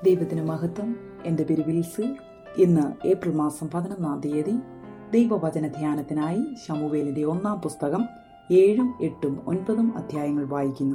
ദൈവത്തിന് മഹത്വം. എൻ്റെ പേര് വിൽസി. ഇന്ന് ഏപ്രിൽ മാസം 11-ാം തീയതി ദൈവവചന ധ്യാനത്തിനായി ശമൂവേലിന്റെ 1-ാം പുസ്തകം 7, 8, 9 അധ്യായങ്ങൾ വായിക്കുന്നു.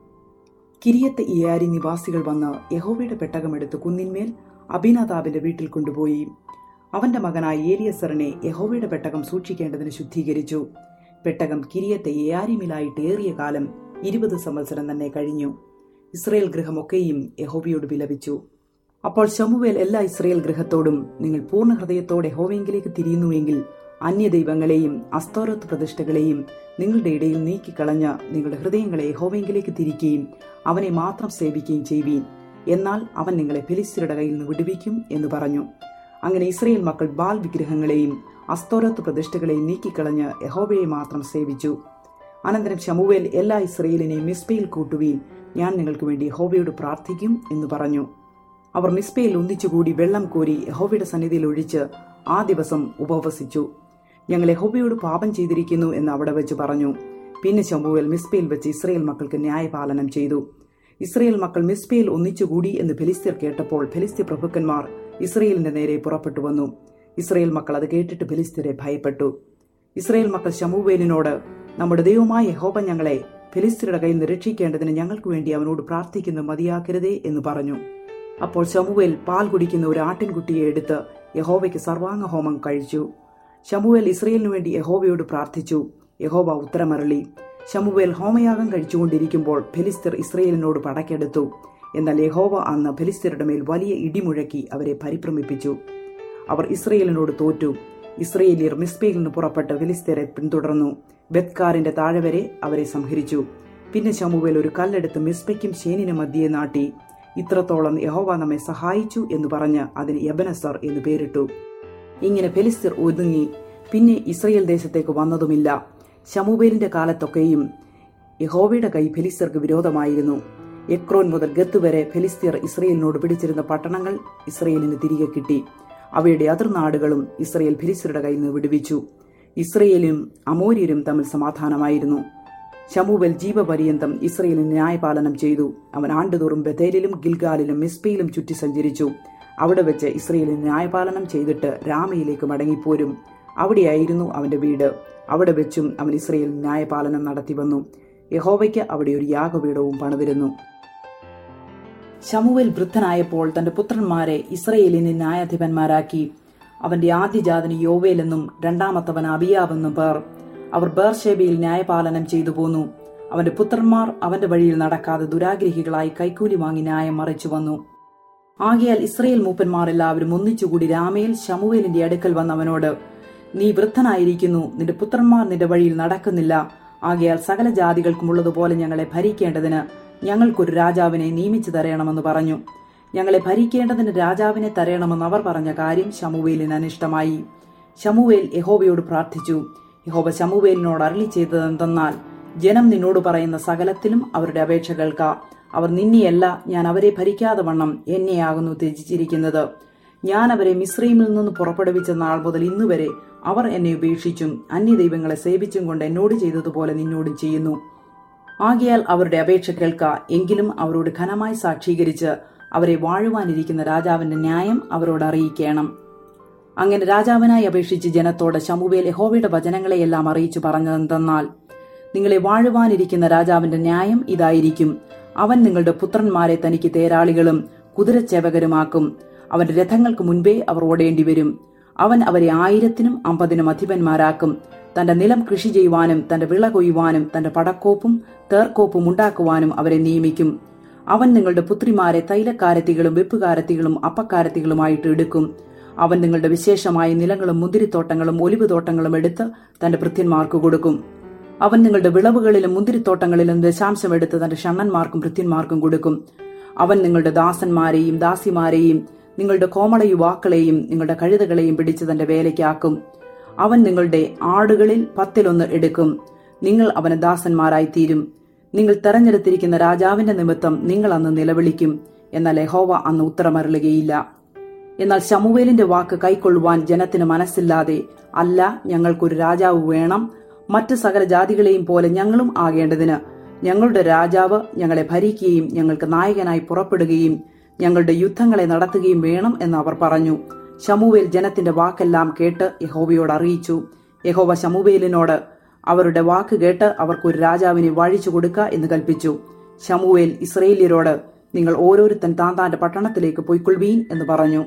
കിര്യത്ത് യിയാരീം നിവാസികൾ വന്ന് യഹോവയുടെ പെട്ടകമെടുത്ത് കുന്നിന്മേൽ അബീനാദാബിന്റെ വീട്ടിൽ കൊണ്ടുപോയി. അവന്റെ മകനായ ഏലിയസറിനെ യഹോവയുടെ പെട്ടകം സൂക്ഷിക്കേണ്ടതിന് ശുദ്ധീകരിച്ചു. പെട്ടകം കിര്യത്ത് യിയാരീമിലായിട്ട് ഏറിയ കാലം 20 സംവത്സരം തന്നെ കഴിഞ്ഞു. ഇസ്രയേൽ ഗൃഹമൊക്കെയും യഹോവയോട് വിലപിച്ചു. അപ്പോൾ ശമൂവേൽ എല്ലാ ഇസ്രയേൽ ഗൃഹത്തോടും, നിങ്ങൾ പൂർണ്ണ ഹൃദയത്തോടെ യഹോവയെങ്കിലേക്ക് തിരിയുന്നുവെങ്കിൽ അന്യദൈവങ്ങളെയും അസ്തോരത്ത് പ്രതിഷ്ഠകളെയും നിങ്ങളുടെ ഇടയിൽ നീക്കിക്കളഞ്ഞ നിങ്ങളുടെ ഹൃദയങ്ങളെ യഹോവയെങ്കിലേക്ക് തിരിക്കുകയും അവനെ മാത്രം സേവിക്കുകയും ചെയ്യുവീൻ. എന്നാൽ അവൻ നിങ്ങളെ ഫെലിസ്ത്യരുടെ കയ്യിൽ നിന്ന് വിടുവിക്കും എന്ന് പറഞ്ഞു. അങ്ങനെ ഇസ്രയേൽ മക്കൾ ബാൽ വിഗ്രഹങ്ങളെയും അസ്തോരത്ത് പ്രതിഷ്ഠകളെയും നീക്കിക്കളഞ്ഞ് യഹോവയെ മാത്രം സേവിച്ചു. അനന്തരം ശമൂവേൽ എല്ലാ ഇസ്രയേലിനെയും മിസ്പയിൽ കൂട്ടുവീൻ, ഞാൻ നിങ്ങൾക്ക് വേണ്ടി യഹോവയോട് പ്രാർത്ഥിക്കും എന്ന് പറഞ്ഞു. അവർ മിസ്പയിൽ ഒന്നിച്ചുകൂടി വെള്ളം കോരി യഹോവയുടെ സന്നിധിയിൽ ഒഴിച്ച് ആ ദിവസം ഉപവസിച്ചു. ഞങ്ങൾ യഹോവയോട് പാപം ചെയ്തിരിക്കുന്നു എന്ന് അവിടെ വെച്ച് പറഞ്ഞു. പിന്നെ ശമൂവേൽ മിസ്പയിൽ വെച്ച് ഇസ്രയേൽ മക്കൾക്ക് ന്യായപാലനം ചെയ്തു. ഇസ്രയേൽ മക്കൾ മിസ്പയിൽ ഒന്നിച്ചുകൂടി എന്ന് ഫെലിസ്ത്യർ കേട്ടപ്പോൾ ഫെലിസ്ത്യ പ്രഭുക്കന്മാർ ഇസ്രയേലിന്റെ നേരെ പുറപ്പെട്ടു വന്നു. ഇസ്രയേൽ മക്കൾ അത് കേട്ടിട്ട് ഫെലിസ്ത്യരെ ഭയപ്പെട്ടു. ഇസ്രയേൽ മക്കൾ ശമൂവേലിനോട്, നമ്മുടെ ദൈവമായ യഹോവ ഞങ്ങളെ ഫെലിസ്ത്യരുടെ കയ്യിൽ നിന്ന് രക്ഷിക്കേണ്ടതിന് ഞങ്ങൾക്ക് വേണ്ടി അവനോട് പ്രാർത്ഥിക്കുന്നത് മതിയാക്കരുതേ എന്ന് പറഞ്ഞു. അപ്പോൾ ശമൂവേൽ പാൽ കുടിക്കുന്ന ഒരു ആട്ടിൻകുട്ടിയെ എടുത്ത് യഹോവയ്ക്ക് സർവാംഗ ഹോമം കഴിച്ചു. ശമൂവേൽ ഇസ്രയേലിനു വേണ്ടി യഹോവയോട് പ്രാർത്ഥിച്ചു. യഹോവ ഉത്തരമരുളി. ശമൂവേൽ ഹോമയാഗം കഴിച്ചുകൊണ്ടിരിക്കുമ്പോൾ ഫെലിസ്ത്യർ ഇസ്രയേലിനോട് പടക്കെടുത്തു. എന്നാൽ യഹോവ അന്ന് ഫെലിസ്ത്യരുടെ മേൽ വലിയ ഇടിമുഴക്കി അവരെ പരിഭ്രമിപ്പിച്ചു. അവർ ഇസ്രയേലിനോട് തോറ്റു. ഇസ്രയേലിയർ മിസ്പയിൽ നിന്ന് പുറപ്പെട്ട് ഫെലിസ്ത്യരെ പിന്തുടർന്നു. ബെത്കാറിന്റെ താഴെ വരെ അവരെ സംഹരിച്ചു. പിന്നെ ശമൂവേൽ ഒരു കല്ലെടുത്ത് മിസ്പയ്ക്കും ശേനിനും മധ്യേ നാട്ടി. ഇത്രത്തോളം യഹോവ നമ്മെ സഹായിച്ചു എന്ന് പറഞ്ഞ് അതിന് എബനസർ എന്ന് പേരിട്ടു. ഇങ്ങനെ ഫെലിസ്ത്യർ ഒതുങ്ങി പിന്നെ ഇസ്രയേൽ ദേശത്തേക്ക് വന്നതുമില്ല. ശമൂവേലിന്റെ കാലത്തൊക്കെയും യഹോവയുടെ കൈ ഫെലിസ്ത്യർക്ക് വിരോധമായിരുന്നു. എക്രോൻ മുതൽ ഗത്ത് വരെ ഫെലിസ്ത്യർ ഇസ്രയേലിനോട് പിടിച്ചിരുന്ന പട്ടണങ്ങൾ ഇസ്രയേലിന് തിരികെ കിട്ടി. അവയുടെ അതിർനാടുകളും ഇസ്രയേൽ ഫെലിസ്ത്യരുടെ കയ്യിൽ നിന്ന് വിടുവിച്ചു. ഇസ്രയേലും അമോര്യരും തമ്മിൽ സമാധാനമായിരുന്നു. ശമൂവേൽ ജീവപര്യന്തം ഇസ്രയേലിന് ന്യായപാലനം ചെയ്തു. അവൻ ആണ്ടുതോറും ബഥേലിലും ഗിൽഗാലിലും മിസ്പയിലും ചുറ്റി സഞ്ചരിച്ചു. അവിടെ വെച്ച് ഇസ്രയേലിന് ന്യായപാലനം ചെയ്തിട്ട് രാമയിലേക്ക് മടങ്ങിപ്പോരും. അവിടെയായിരുന്നു അവന്റെ വീട്. അവിടെ വെച്ചും അവൻ ഇസ്രയേലിന് ന്യായപാലനം നടത്തി വന്നു. യഹോവയ്ക്ക് അവിടെ ഒരു യാഗപീഠവും പണിതിരുന്നു. ശമൂവേൽ വൃദ്ധനായപ്പോൾ തന്റെ പുത്രന്മാരെ ഇസ്രയേലിന് ന്യായാധിപന്മാരാക്കി. അവന്റെ ആദ്യജാതന് യോവേൽ എന്നും രണ്ടാമത്തവൻ അബിയാവെന്നും പേർ. അവർ ബേർഷേബയിൽ ന്യായപാലനം ചെയ്തു പോന്നു. അവന്റെ പുത്രന്മാർ അവന്റെ വഴിയിൽ നടക്കാതെ ദുരാഗ്രഹികളായി കൈക്കൂലി വാങ്ങി ന്യായം മറിച്ചു വന്നു. ആകയാൽ ഇസ്രയേൽ മൂപ്പന്മാർ എല്ലാവരും ഒന്നിച്ചുകൂടി രാമയിൽ ശമൂവേലിന്റെ അടുക്കൽ വന്നവനോട്, നീ വൃദ്ധനായിരിക്കുന്നു, നിന്റെ പുത്രന്മാർ നിന്റെ വഴിയിൽ നടക്കുന്നില്ല. ആകയാൽ സകല ജാതികൾക്കും ഉള്ളതുപോലെ ഞങ്ങളെ ഭരിക്കേണ്ടതിന് ഞങ്ങൾക്കൊരു രാജാവിനെ നിയമിച്ചു തരണമെന്ന് പറഞ്ഞു. ഞങ്ങളെ ഭരിക്കേണ്ടതിന് രാജാവിനെ തരണമെന്ന് അവർ പറഞ്ഞ കാര്യം ശമൂവേലിന് അനിഷ്ടമായി. ശമൂവേൽ യഹോവയോട് പ്രാർത്ഥിച്ചു. യഹോവ ശമൂവേലിനോട് അരുളി ചെയ്തതെന്തെന്നാൽ, ജനം നിന്നോട് പറയുന്ന സകലത്തിലും അവരുടെ അപേക്ഷ കേൾക്ക. അവർ നിന്നെയല്ല, ഞാൻ അവരെ ഭരിക്കാതെ വണ്ണം എന്നെയാകുന്നു ത്യജിച്ചിരിക്കുന്നത്. ഞാൻ അവരെ മിസ്രയീമിൽ നിന്ന് പുറപ്പെടുവിച്ച നാൾ മുതൽ ഇന്നുവരെ അവർ എന്നെ ഉപേക്ഷിച്ചും അന്യദൈവങ്ങളെ സേവിച്ചും കൊണ്ട് എന്നോട് ചെയ്തതുപോലെ നിന്നോട് ചെയ്യുന്നു. ആകയാൽ അവരുടെ അപേക്ഷ കേൾക്ക. എങ്കിലും അവരോട് ഘനമായി സാക്ഷീകരിച്ച് അവരെ വാഴുവാനിരിക്കുന്ന രാജാവിന്റെ ന്യായം അവരോട് അറിയിക്കണം. അങ്ങനെ രാജാവിനായി അപേക്ഷിച്ച് ജനത്തോട് ശമൂവേൽ യഹോവയുടെ വചനങ്ങളെയെല്ലാം അറിയിച്ചു പറഞ്ഞതെന്തെന്നാൽ, നിങ്ങളെ വാഴുവാനിരിക്കുന്ന രാജാവിന്റെ ന്യായം ഇതായിരിക്കും. അവൻ നിങ്ങളുടെ പുത്രന്മാരെ തനിക്ക് തേരാളികളും കുതിരച്ചേവകരുമാക്കും. അവന്റെ രഥങ്ങൾക്ക് മുൻപേ അവർ ഓടേണ്ടി വരും. അവൻ അവരെ 1000-നും 50-നും അധിപന്മാരാക്കും. തന്റെ നിലം കൃഷി ചെയ്യുവാനും തന്റെ വിള കൊയ്യുവാനും തന്റെ പടക്കോപ്പും തേർക്കോപ്പും ഉണ്ടാക്കുവാനും അവരെ നിയമിക്കും. അവൻ നിങ്ങളുടെ പുത്രിമാരെ തൈലക്കാരത്തികളും വെപ്പുകാരത്തികളും അപ്പക്കാരത്തികളുമായിട്ട് എടുക്കും. അവൻ നിങ്ങളുടെ വിശേഷമായ നിലങ്ങളും മുന്തിരിത്തോട്ടങ്ങളും ഒലിവുതോട്ടങ്ങളും എടുത്ത് തന്റെ ഭൃത്യന്മാർക്ക് കൊടുക്കും. അവൻ നിങ്ങളുടെ വിളവുകളിലും മുന്തിരിത്തോട്ടങ്ങളിലും ദശാംശം എടുത്ത് തന്റെ ഷണ്ണന്മാർക്കും ഭൃത്യന്മാർക്കും കൊടുക്കും. അവൻ നിങ്ങളുടെ ദാസന്മാരെയും ദാസിമാരെയും നിങ്ങളുടെ കോമള യുവാക്കളെയും നിങ്ങളുടെ കഴുതകളെയും പിടിച്ച് തന്റെ വേലയ്ക്കാക്കും. അവൻ നിങ്ങളുടെ ആടുകളിൽ 10-1 എടുക്കും. നിങ്ങൾ അവന് ദാസന്മാരായി തീരും. നിങ്ങൾ തെരഞ്ഞെടുത്തിരിക്കുന്ന രാജാവിന്റെ നിമിത്തം നിങ്ങൾ അന്ന് നിലവിളിക്കും. എന്നാൽ യഹോവ അന്ന് ഉത്തരമരുളുകയില്ല. എന്നാൽ ശമൂവേലിന്റെ വാക്ക് കൈക്കൊള്ളുവാൻ ജനത്തിന് മനസ്സില്ലാതെ, അല്ല, ഞങ്ങൾക്കൊരു രാജാവ് വേണം, മറ്റ് സകല ജാതികളെയും പോലെ ഞങ്ങളും ആകേണ്ടതിന് ഞങ്ങളുടെ രാജാവ് ഞങ്ങളെ ഭരിക്കുകയും ഞങ്ങൾക്ക് നായകനായി പുറപ്പെടുകയും ഞങ്ങളുടെ യുദ്ധങ്ങളെ നടത്തുകയും വേണം എന്ന് അവർ പറഞ്ഞു. ശമൂവേൽ ജനത്തിന്റെ വാക്കെല്ലാം കേട്ട് യഹോവയോട് അറിയിച്ചു. യഹോവ ശമൂവേലിനോട്, അവരുടെ വാക്ക് കേട്ട് അവർക്കൊരു രാജാവിനെ വാഴിച്ചു കൊടുക്ക എന്ന് കൽപ്പിച്ചു. ശമൂവേൽ ഇസ്രായേല്യരോട്, നിങ്ങൾ ഓരോരുത്തൻ താന്താന്റെ പട്ടണത്തിലേക്ക് പൊയ്ക്കൊള്ളുവീൻ എന്ന് പറഞ്ഞു.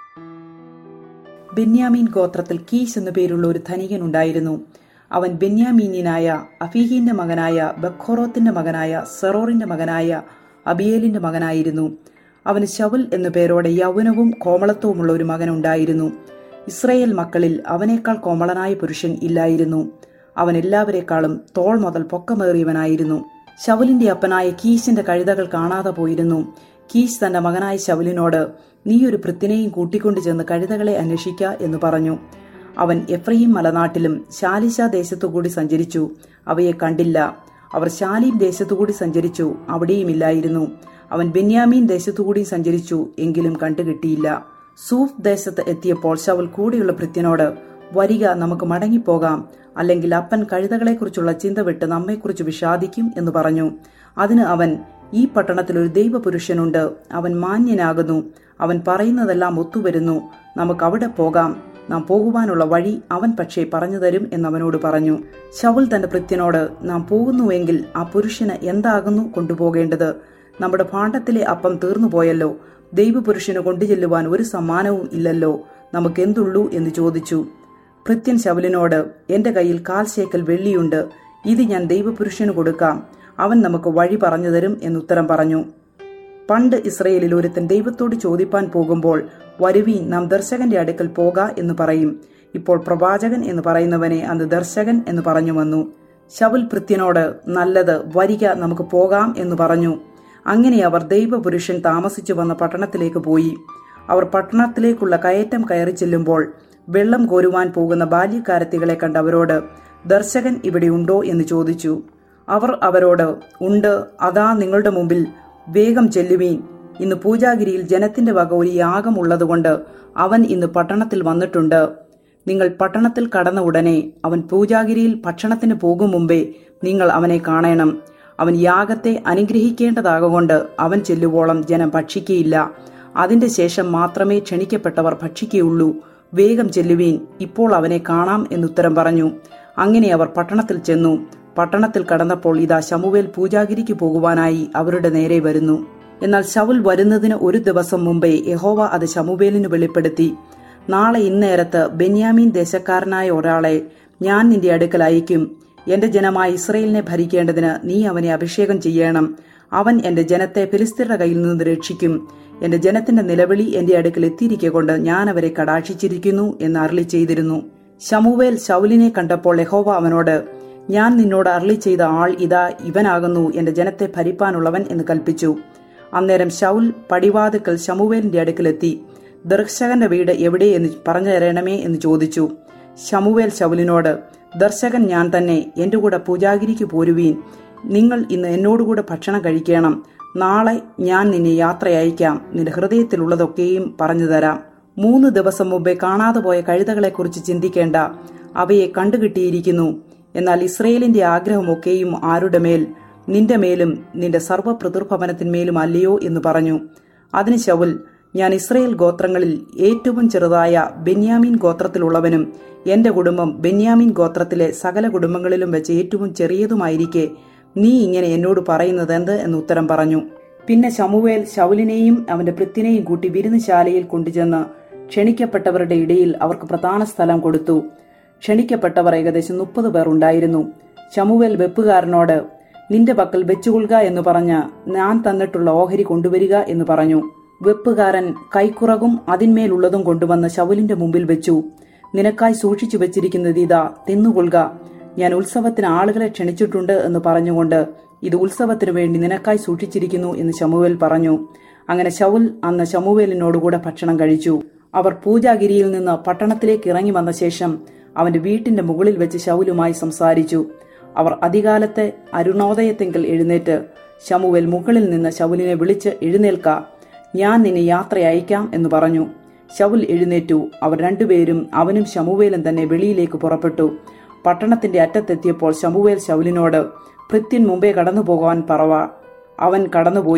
ബെന്യാമീൻ ഗോത്രത്തിൽ കീശ് എന്നു പേരുള്ള ഒരു ധനികൻ ഉണ്ടായിരുന്നു. അവൻ ബെന്യാമീന്യനായ അഫീഹിന്റെ മകനായ ബഖോറോത്തിന്റെ മകനായ സെറോറിന്റെ മകനായ അബിയേലിന്റെ മകനായിരുന്നു. അവന് ശൗൽ എന്നു പേരോടെ യൗവനവും കോമളത്വവുമുള്ള ഒരു മകനുണ്ടായിരുന്നു. ഇസ്രായേൽ മക്കളിൽ അവനേക്കാൾ കോമളനായ പുരുഷൻ ഇല്ലായിരുന്നു. അവൻ എല്ലാവരെക്കാളും തോൾ മുതൽ പൊക്കമേറിയവനായിരുന്നു. ശൗലിന്റെ അപ്പനായ കീശിന്റെ കഴുതകൾ കാണാതെ പോയിരുന്നു. കീശ് തന്റെ മകനായ ശൗലിനോട്, നീ ഒരു ഭൃത്തിനെയും കൂട്ടിക്കൊണ്ടു ചെന്ന് കഴുതകളെ അന്വേഷിക്ക എന്ന് പറഞ്ഞു. അവൻ എഫ്രയീം മലനാട്ടിലും ശാലിശ ദേശത്തുകൂടി സഞ്ചരിച്ചു, അവയെ കണ്ടില്ല. അവർ ശാലീം ദേശത്തുകൂടി സഞ്ചരിച്ചു, അവിടെയുമില്ലായിരുന്നു. അവൻ ബെന്യാമീൻ ദേശത്തുകൂടി സഞ്ചരിച്ചു, എങ്കിലും കണ്ടുകിട്ടിയില്ല. സൂഫ് ദേശത്ത് എത്തിയപ്പോൾ ശൗൽ കൂടെയുള്ള ഭൃത്യനോട്, വരിക, നമുക്ക് മടങ്ങിപ്പോകാം, അല്ലെങ്കിൽ അപ്പൻ കഴുതകളെക്കുറിച്ചുള്ള ചിന്ത വിട്ട് നമ്മെക്കുറിച്ച് വിഷാദിക്കും എന്ന് പറഞ്ഞു. അതിന് അവൻ, ഈ പട്ടണത്തിൽ ഒരു ദൈവപുരുഷനുണ്ട്, അവൻ മാന്യനാകുന്നു, അവൻ പറയുന്നതെല്ലാം ഒത്തുവരുന്നു, നമുക്ക് അവിടെ പോകാം, നാം പോകുവാനുള്ള വഴി അവൻ പക്ഷേ പറഞ്ഞു തരും എന്നവനോട് പറഞ്ഞു. ശൗൽ തന്റെ ഭൃത്യനോട്, നാം പോകുന്നുവെങ്കിൽ ആ പുരുഷന് എന്താകുന്നു കൊണ്ടുപോകേണ്ടത്? നമ്മുടെ ഭാണ്ഡത്തിലെ അപ്പം തീർന്നുപോയല്ലോ, ദൈവപുരുഷന് കൊണ്ടുചെല്ലുവാൻ ഒരു സമ്മാനവും ഇല്ലല്ലോ, നമുക്കെന്തുള്ളൂ എന്ന് ചോദിച്ചു. ഭൃത്യൻ ശൗലിനോട്, എന്റെ കയ്യിൽ 1/4 ശേക്കൽ വെള്ളിയുണ്ട്, ഇത് ഞാൻ ദൈവപുരുഷന് കൊടുക്കാം, അവൻ നമുക്ക് വഴി പറഞ്ഞു തരും എന്നുത്തരം പറഞ്ഞു. പണ്ട് ഇസ്രയേലിൽ ഒരുത്തൻ ദൈവത്തോട് ചോദിപ്പാൻ പോകുമ്പോൾ, വരുവീൻ, നാം ദർശകന്റെ അടുക്കൽ പോക എന്ന് പറയും. ഇപ്പോൾ പ്രവാചകൻ എന്ന് പറയുന്നവനെ അന്ന് ദർശകൻ എന്ന് പറഞ്ഞു വന്നു. ശൗൽ ഭൃത്യനോട്, നല്ലത്, വരിക, നമുക്ക് പോകാം എന്ന് പറഞ്ഞു. അങ്ങനെ അവർ ദൈവപുരുഷൻ താമസിച്ചു വന്ന പട്ടണത്തിലേക്ക് പോയി. അവർ പട്ടണത്തിലേക്കുള്ള കയറ്റം കയറി ചെല്ലുമ്പോൾ വെള്ളം കോരുവാൻ പോകുന്ന ബാല്യക്കാരത്തികളെ കണ്ട് അവരോട്, ദർശകൻ ഇവിടെ ഉണ്ടോ എന്ന് ചോദിച്ചു. അവർ അവരോട്, ഉണ്ട്, അതാ നിങ്ങളുടെ മുമ്പിൽ, വേഗം ചെല്ലുവീൻ, ഇന്ന് പൂജാഗിരിയിൽ ജനത്തിന്റെ വക ഒരു യാഗം ഉള്ളതുകൊണ്ട് അവൻ ഇന്ന് പട്ടണത്തിൽ വന്നിട്ടുണ്ട്. നിങ്ങൾ പട്ടണത്തിൽ കടന്ന ഉടനെ അവൻ പൂജാഗിരിയിൽ ഭക്ഷണത്തിന് പോകും മുമ്പേ നിങ്ങൾ അവനെ കാണണം. അവൻ യാഗത്തെ അനുഗ്രഹിക്കേണ്ടതാകൊണ്ട് അവൻ ചെല്ലുവോളം ജനം ഭക്ഷിക്കയില്ല. അതിന്റെ ശേഷം മാത്രമേ ക്ഷണിക്കപ്പെട്ടവർ ഭക്ഷിക്കുകയുള്ളൂ. വേഗം ചെല്ലുവീൻ, ഇപ്പോൾ അവനെ കാണാം എന്നുത്തരം പറഞ്ഞു. അങ്ങനെ അവർ പട്ടണത്തിൽ ചെന്നു. പട്ടണത്തിൽ കടന്നപ്പോൾ ഇതാ ശമൂവേൽ പൂജാഗിരിക്ക് പോകുവാനായി അവരുടെ നേരെ വരുന്നു. എന്നാൽ ശൗൽ വരുന്നതിന് ഒരു ദിവസം മുമ്പേ യഹോവ അത് ശമൂവേലിന് വെളിപ്പെടുത്തി. നാളെ ഇന്നേരത്ത് ബെന്യാമീൻ ദേശക്കാരനായ ഒരാളെ ഞാൻ നിന്റെ അടുക്കൽ അയക്കും. എന്റെ ജനമായ ഇസ്രായേലിനെ ഭരിക്കേണ്ടതിന് നീ അവനെ അഭിഷേകം ചെയ്യണം. അവൻ എന്റെ ജനത്തെ ഫിലിസ്ത്യരുടെ കയ്യിൽ നിന്ന് രക്ഷിക്കും. എന്റെ ജനത്തിന്റെ നിലവിളി എന്റെ അടുക്കൽ എത്തിയിരിക്കൊണ്ട് ഞാൻ അവരെ കടാക്ഷിച്ചിരിക്കുന്നു എന്ന് അരുളി ചെയ്തിരുന്നു. ശമൂവേൽ ശൗലിനെ കണ്ടപ്പോൾ യഹോവ അവനോട്, ഞാൻ നിന്നോട് അരുളി ചെയ്ത ആൾ ഇതാ, ഇവനാകുന്നു എന്റെ ജനത്തെ ഭരിപ്പാനുള്ളവൻ എന്ന് കൽപ്പിച്ചു. അന്നേരം ശൗൽ പടിവാതിക്കൽ ശമൂവേലിന്റെ അടുക്കലെത്തി. ദർശകന്റെ വീട് എവിടെ എന്ന് പറഞ്ഞു തരണമേ എന്ന് ചോദിച്ചു. ശമൂവേൽ ശൗലിനോട്, ദർശകൻ ഞാൻ തന്നെ, എന്റെ കൂടെ പൂജാഗിരിക്ക് പോരുവീൻ, നിങ്ങൾ ഇന്ന് എന്നോടുകൂടെ ഭക്ഷണം കഴിക്കണം. നാളെ ഞാൻ നിന്നെ യാത്ര അയക്കാം, നിന്റെ ഹൃദയത്തിലുള്ളതൊക്കെയും പറഞ്ഞു തരാം. 3 ദിവസം മുമ്പേ കാണാതെ പോയ കഴുതകളെക്കുറിച്ച് ചിന്തിക്കേണ്ട, അവയെ കണ്ടുകിട്ടിയിരിക്കുന്നു. എന്നാൽ ഇസ്രയേലിന്റെ ആഗ്രഹമൊക്കെയും ആരുടെ മേൽ? നിന്റെ മേലും നിന്റെ സർവ്വപിതൃഭവനത്തിന്മേലും അല്ലയോ എന്ന് പറഞ്ഞു. അതിന് ശൗൽ, ഞാൻ ഇസ്രയേൽ ഗോത്രങ്ങളിൽ ഏറ്റവും ചെറുതായ ബെന്യാമീൻ ഗോത്രത്തിലുള്ളവനും എന്റെ കുടുംബം ബെന്യാമീൻ ഗോത്രത്തിലെ സകല കുടുംബങ്ങളിലും വെച്ച് ഏറ്റവും ചെറിയതുമായിരിക്കെ നീ ഇങ്ങനെ എന്നോട് പറയുന്നത് എന്ത് എന്ന് ഉത്തരം പറഞ്ഞു. പിന്നെ ശമൂവേൽ ശൗലിനെയും അവന്റെ ഭൃത്യനെയും കൂട്ടി വിരുന്നുശാലയിൽ കൊണ്ടുചെന്ന് ക്ഷണിക്കപ്പെട്ടവരുടെ ഇടയിൽ അവർക്ക് പ്രധാന സ്ഥലം കൊടുത്തു. ക്ഷണിക്കപ്പെട്ടവർ ഏകദേശം 30 പേർ ഉണ്ടായിരുന്നു. ശമൂവേൽ വെപ്പുകാരനോട്, നിന്റെ പക്കൽ വെച്ചുകൊള്ളുക എന്ന് പറഞ്ഞ് ഞാൻ തന്നിട്ടുള്ള ഓഹരി കൊണ്ടുവരിക എന്ന് പറഞ്ഞു. വെപ്പുകാരൻ കൈക്കുറകും അതിന്മേലുള്ളതും കൊണ്ടുവന്ന് ശൗലിന്റെ മുമ്പിൽ വെച്ചു. നിനക്കായി സൂക്ഷിച്ചു വെച്ചിരിക്കുന്നത് ഇതാ, തിന്നുകൊള്ളുക. ഞാൻ ഉത്സവത്തിന് ആളുകളെ ക്ഷണിച്ചിട്ടുണ്ട് എന്ന് പറഞ്ഞുകൊണ്ട് ഇത് ഉത്സവത്തിനു വേണ്ടി നിനക്കായി സൂക്ഷിച്ചിരിക്കുന്നു എന്ന് ശമൂവേൽ പറഞ്ഞു. അങ്ങനെ ശൗൽ അന്ന് ശമൂവേലിനോടുകൂടെ ഭക്ഷണം കഴിച്ചു. അവർ പൂജാഗിരിയിൽ നിന്ന് പട്ടണത്തിലേക്ക് ഇറങ്ങി വന്ന ശേഷം അവന്റെ വീട്ടിന്റെ മുകളിൽ വെച്ച് ശൗലുമായി സംസാരിച്ചു. അവർ അതികാലത്തെ അരുണോദയത്തെങ്കിൽ എഴുന്നേറ്റ് ശമൂവേൽ മുകളിൽ നിന്ന് ശൗലിനെ വിളിച്ച്, എഴുന്നേൽക്ക, ഞാൻ നിന്നെ യാത്ര അയക്കാം എന്ന് പറഞ്ഞു. ശൗൽ എഴുന്നേറ്റു. അവർ രണ്ടുപേരും, അവനും ശമൂവേലും തന്നെ വെളിയിലേക്ക് പുറപ്പെട്ടു. പട്ടണത്തിന്റെ അറ്റത്തെത്തിയപ്പോൾ ശമൂവേൽ ശൗലിനോട്, ഭൃത്യൻ മുമ്പേ കടന്നു പോകാൻ പറവ. അവൻ കടന്നുപോയി.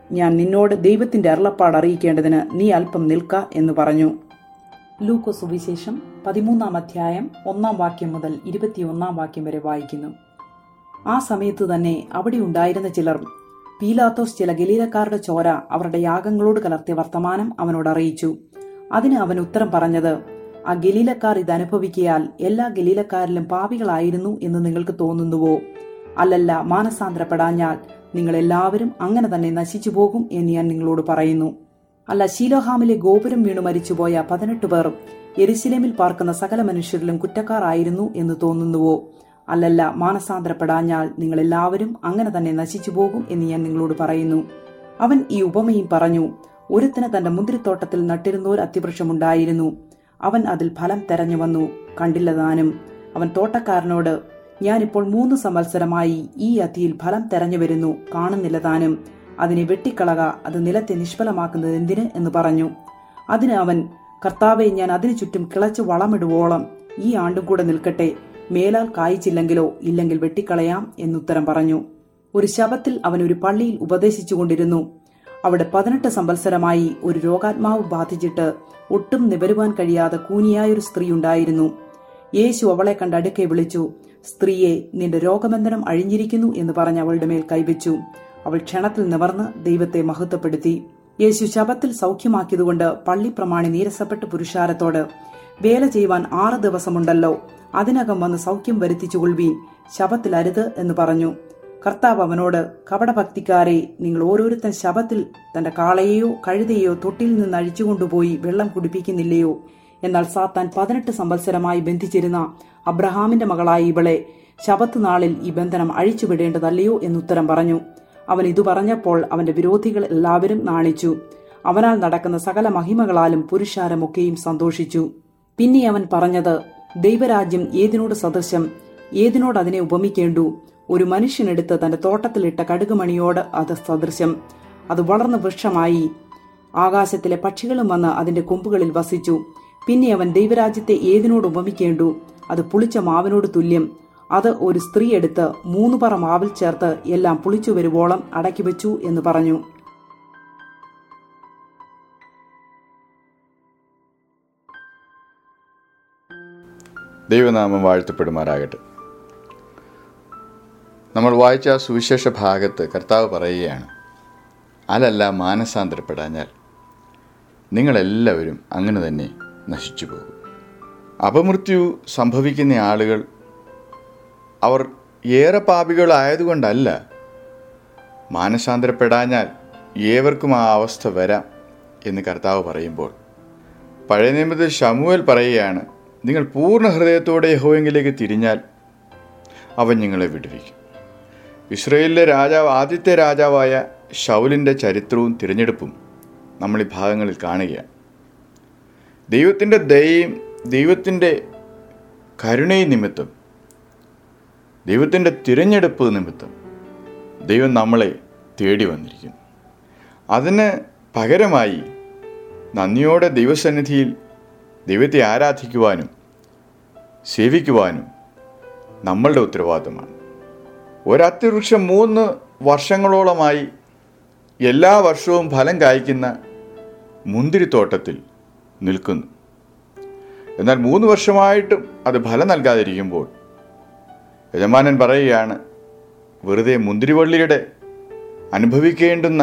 ഞാൻ നിന്നോട് ദൈവത്തിന്റെ അരുളപ്പാട് അറിയിക്കേണ്ടതിന് നീ അല്പം നിൽക്ക എന്ന് പറഞ്ഞു. ലൂക്കോസ് സുവിശേഷം 13 അധ്യായം 1 വാക്യം മുതൽ 21 വാക്യം വരെ വായിക്കുന്നു. ആ സമയത്ത് തന്നെ അവിടെ ഉണ്ടായിരുന്ന ചിലർ പീലാത്തോസ് ചില ഗലീലക്കാരുടെ ചോര അവരുടെ യാഗങ്ങളോട് കലർത്തിയ വർത്തമാനം അവനോട് അറിയിച്ചു. അതിന് അവൻ ഉത്തരം പറഞ്ഞത്, ആ ഗലീലക്കാർ ഇത് അനുഭവിക്കയാൽ എല്ലാ ഗലീലക്കാരിലും പാപികളായിരുന്നു എന്ന് നിങ്ങൾക്ക് തോന്നുന്നുവോ? അല്ലല്ല, മാനസാന്തരപ്പെടാഞ്ഞാൽ നിങ്ങൾ എല്ലാവരും അങ്ങനെ തന്നെ നശിച്ചു പോകും എന്ന് ഞാൻ നിങ്ങളോട് പറയുന്നു. അല്ല, ശീലോഹാമിലെ ഗോപുരം വീണു മരിച്ചുപോയ 18 പേർ യെരുശലേമിൽ പാർക്കുന്ന സകല മനുഷ്യരിലും കുറ്റക്കാരായിരുന്നു എന്ന് തോന്നുന്നുവോ? അല്ലല്ല, മാനസാന്തരപ്പെടാഞ്ഞാൽ നിങ്ങൾ എല്ലാവരും അങ്ങനെ തന്നെ നശിച്ചു പോകും എന്ന് ഞാൻ നിങ്ങളോട് പറയുന്നു. അവൻ ഈ ഉപമയും പറഞ്ഞു. ഒരുത്തിന് തന്റെ മുന്തിരിത്തോട്ടത്തിൽ നട്ടിരുന്ന ഒരു അത്തിവൃക്ഷമുണ്ടായിരുന്നു. അവൻ അതിൽ ഫലം തെരഞ്ഞു വന്നു, കണ്ടില്ല താനും. അവൻ തോട്ടക്കാരനോട്, ഞാനിപ്പോൾ 3 സംവത്സരമായി ഈ അത്തിയിൽ ഫലം തെരഞ്ഞു വരുന്നു, കാണുന്നില്ല താനും. അതിനെ വെട്ടിക്കളക, അത് നിലത്തെ നിഷ്ഫലമാക്കുന്നത് എന്തിന് എന്ന് പറഞ്ഞു. അതിന് അവൻ, കർത്താവെ, ഞാൻ അതിനു ചുറ്റും കിളച്ചു വളമിടുവോളം ഈ ആണ്ടും കൂടെ നിൽക്കട്ടെ. മേലാൽ കായ്ച്ചില്ലെങ്കിലോ ഇല്ലെങ്കിൽ വെട്ടിക്കളയാം എന്നുത്തരം പറഞ്ഞു. ഒരു ശബത്തിൽ അവൻ ഒരു പള്ളിയിൽ ഉപദേശിച്ചുകൊണ്ടിരുന്നു. അവിടെ 18 സംവത്സരമായി ഒരു രോഗാത്മാവ് ബാധിച്ചിട്ട് ഒട്ടും നിവരുവാൻ കഴിയാതെ കൂനിയായൊരു സ്ത്രീ ഉണ്ടായിരുന്നു. യേശു അവളെ കണ്ട് അടുക്കെ വിളിച്ചു, സ്ത്രീയെ, നിന്റെ രോഗബന്ധനം അഴിഞ്ഞിരിക്കുന്നു എന്ന് പറഞ്ഞ് അവളുടെ മേൽ കൈവച്ചു. അവൾ ക്ഷണത്തിൽ നിവർന്ന് ദൈവത്തെ മഹത്വപ്പെടുത്തി. യേശു ശബത്തിൽ സൗഖ്യമാക്കിയതുകൊണ്ട് പള്ളി പ്രമാണി നീരസപ്പെട്ട് പുരുഷാരത്തോട്, വേല ചെയ്യുവാൻ 6 ദിവസമുണ്ടല്ലോ, അതിനകം വന്ന് സൗഖ്യം വരുത്തിച്ചുകൊള്ളുവീൻ, ശബത്തിൽ അരുത് എന്ന് പറഞ്ഞു. കർത്താവ് അവനോട്, കപടഭക്തിക്കാരെ, നിങ്ങൾ ഓരോരുത്തൻ ശബത്തിൽ തന്റെ കാളയെയോ കഴുതയെയോ തൊട്ടിയിൽ നിന്ന് അഴിച്ചുകൊണ്ടുപോയി വെള്ളം കുടിപ്പിക്കുന്നില്ലയോ? എന്നാൽ സാത്താൻ 18 സംവത്സരമായി ബന്ധിച്ചിരുന്ന അബ്രഹാമിന്റെ മകളായ ഇവളെ ശബത്ത് നാളിൽ ഈ ബന്ധനം അഴിച്ചുവിടേണ്ടതല്ലയോ എന്നുത്തരം പറഞ്ഞു. അവൻ ഇതു പറഞ്ഞപ്പോൾ അവന്റെ വിരോധികൾ എല്ലാവരും നാണിച്ചു. അവനാൽ നടക്കുന്ന സകല മഹിമകളാലും പുരുഷാരമൊക്കെയും സന്തോഷിച്ചു. പിന്നെ അവൻ പറഞ്ഞത്, ദൈവരാജ്യം ഏതിനോട് സദൃശം? ഏതിനോട് അതിനെ ഉപമിക്കേണ്ടു? ഒരു മനുഷ്യനെടുത്ത് തന്റെ തോട്ടത്തിലിട്ട കടുകുമണിയോട് അത് സദൃശം. അത് വളർന്ന വൃക്ഷമായി. ആകാശത്തിലെ പക്ഷികളും വന്ന് അതിന്റെ കൊമ്പുകളിൽ വസിച്ചു. പിന്നെ അവൻ ദൈവരാജ്യത്തെ ഏതിനോട് ഉപമിക്കേണ്ടു? അത് പുളിച്ച മാവിനോട് തുല്യം. അത് ഒരു സ്ത്രീ എടുത്ത് 3 പറ മാവിൽ ചേർത്ത് എല്ലാം പുളിച്ചു വരുവോളം അടക്കി വെച്ചു എന്ന് പറഞ്ഞു. ദൈവനാമം വാഴ്ത്തപ്പെടുമാറാകട്ടെ. നമ്മൾ വായിച്ച ആ സുവിശേഷ ഭാഗത്ത് കർത്താവ് പറയുകയാണ്, അലല്ല, മാനസാന്തരപ്പെടാഞ്ഞാൽ നിങ്ങളെല്ലാവരും അങ്ങനെ തന്നെ നശിച്ചു പോകും. അപമൃത്യു സംഭവിക്കുന്ന ആളുകൾ അവർ ഏറെ പാപികളായതുകൊണ്ടല്ല, മാനസാന്തരപ്പെടാഞ്ഞാൽ ഏവർക്കും ആ അവസ്ഥ വരാം എന്ന് കർത്താവ് പറയുമ്പോൾ, പഴയ നിയമത്തിൽ ശമൂവേൽ പറയുകയാണ്, നിങ്ങൾ പൂർണ്ണ ഹൃദയത്തോടെ യഹോവയിലേക്ക് തിരിഞ്ഞാൽ അവൻ നിങ്ങളെ വിടുവിക്കും. ഇസ്രായേലിലെ ആദ്യത്തെ രാജാവായ ശൗലിൻ്റെ ചരിത്രവും തിരഞ്ഞെടുപ്പും നമ്മൾ ഈ ഭാഗങ്ങളിൽ കാണുകയാണ്. ദൈവത്തിൻ്റെ ദയയും ദൈവത്തിൻ്റെ കരുണയും നിമിത്തം, ദൈവത്തിൻ്റെ തിരഞ്ഞെടുപ്പ് നിമിത്തം ദൈവം നമ്മളെ തേടി വന്നിരിക്കുന്നു. അതിന് പകരമായി നന്ദിയോടെ ദൈവസന്നിധിയിൽ ദൈവത്തെ ആരാധിക്കുവാനും സേവിക്കുവാനും നമ്മളുടെ ഉത്തരവാദിത്തമാണ്. ഒരത്തിവൃക്ഷം 3 വർഷങ്ങളോളമായി എല്ലാ വർഷവും ഫലം കായ്ക്കുന്ന മുന്തിരിത്തോട്ടത്തിൽ നിൽക്കുന്നു. എന്നാൽ 3 വർഷമായിട്ടും അത് ഫലം നൽകാതിരിക്കുമ്പോൾ യജമാനൻ പറയുകയാണ്, വെറുതെ മുന്തിരിവള്ളിയുടെ അനുഭവിക്കേണ്ടുന്ന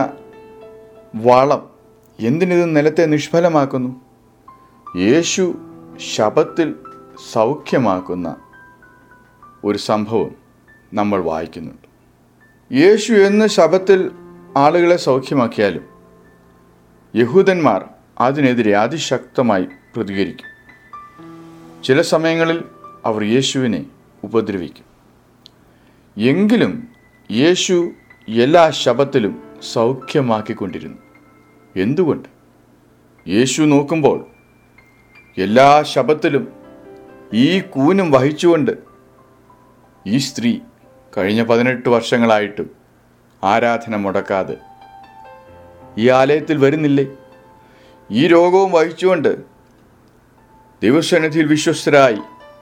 വളം എന്തിനിത് നിലത്തെ നിഷ്ഫലമാക്കുന്നു? യേശു ശബത്തിൽ സൗഖ്യമാക്കുന്ന ഒരു സംഭവം നമ്മൾ വായിക്കുന്നുണ്ട്. യേശു എന്ന് ശബത്തിൽ ആളുകളെ സൗഖ്യമാക്കിയാലും യഹൂദന്മാർ അതിനെതിരെ അതിശക്തമായി പ്രതികരിക്കും. ചില സമയങ്ങളിൽ അവർ യേശുവിനെ ഉപദ്രവിക്കും. എങ്കിലും യേശു എല്ലാ ശബത്തിലും സൗഖ്യമാക്കിക്കൊണ്ടിരുന്നു. എന്തുകൊണ്ട്? യേശു നോക്കുമ്പോൾ എല്ലാ ശബത്തിലും ഈ കൂനും വഹിച്ചുകൊണ്ട് ഈ സ്ത്രീ കഴിഞ്ഞ 18 വർഷങ്ങളായിട്ടും ആരാധന മുടക്കാതെ ഈ ആലയത്തിൽ വരുന്നില്ലേ? ഈ രോഗവും വഹിച്ചുകൊണ്ട് ദൈവസന്നിധിയിൽ വിശ്വസ്തരായി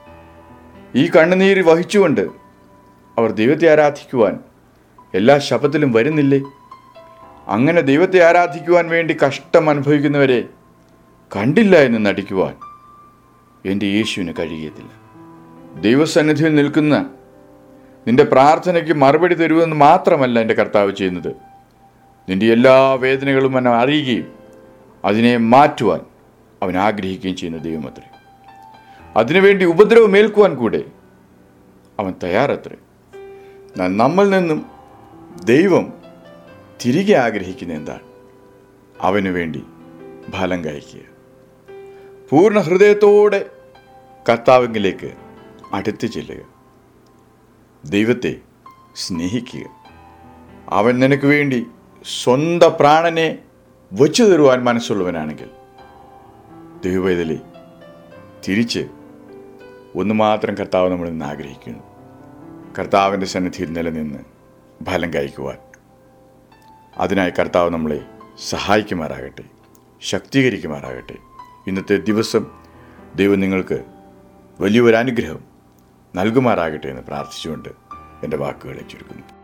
ഈ കണ്ണുനീര് വഹിച്ചുകൊണ്ട് അവർ ദൈവത്തെ ആരാധിക്കുവാൻ എല്ലാ ശബത്തിലും വരുന്നില്ലേ? അങ്ങനെ ദൈവത്തെ ആരാധിക്കുവാൻ വേണ്ടി കഷ്ടം അനുഭവിക്കുന്നവരെ കണ്ടില്ല എന്ന് നടിക്കുവാൻ എൻ്റെ യേശുവിന് കഴിയത്തില്ല. ദൈവസന്നിധിയിൽ നിൽക്കുന്ന നിന്റെ പ്രാർത്ഥനയ്ക്ക് മറുപടി തരുമെന്ന് മാത്രമല്ല എൻ്റെ കർത്താവ് ചെയ്യുന്നത്, നിന്റെ എല്ലാ വേദനകളും അവൻ അറിയുകയും അതിനെ മാറ്റുവാൻ അവൻ ആഗ്രഹിക്കുകയും ചെയ്യുന്ന ദൈവമത്രേ. അതിനുവേണ്ടി ഉപദ്രവമേൽക്കുവാൻ കൂടെ അവൻ തയ്യാറത്രേ. എന്നാൽ നമ്മിൽ നിന്നും ദൈവം തിരികെ ആഗ്രഹിക്കുന്ന എന്താണ്? അവന് വേണ്ടി ഫലം കഴിക്കുക, പൂർണ്ണ ഹൃദയത്തോടെ കർത്താവിലേക്ക് അടുത്ത് ചെല്ലുക, ദൈവത്തെ സ്നേഹിക്കുക. അവൻ നിനക്ക് വേണ്ടി സ്വന്തം പ്രാണനെ വച്ചു തരുവാൻ മനസ്സുള്ളവനാണെങ്കിൽ ദൈവവേദലേ തിരിച്ച് ഒന്ന് മാത്രം കർത്താവ് നമ്മളിൽ നിന്ന് ആഗ്രഹിക്കുന്നു, കർത്താവിൻ്റെ സന്നിധിയിൽ നിലനിന്ന് ഫലം കഴിക്കുവാൻ. അതിനായി കർത്താവ് നമ്മളെ സഹായിക്കുമാറാകട്ടെ, ശക്തീകരിക്കുമാറാകട്ടെ. ഇന്നത്തെ ദിവസം ദൈവം നിങ്ങൾക്ക് വലിയൊരു അനുഗ്രഹം നൽകുമാറാകട്ടെ എന്ന് പ്രാർത്ഥിച്ചുകൊണ്ട് എൻ്റെ വാക്കുകളെ ചുരുക്കുന്നു.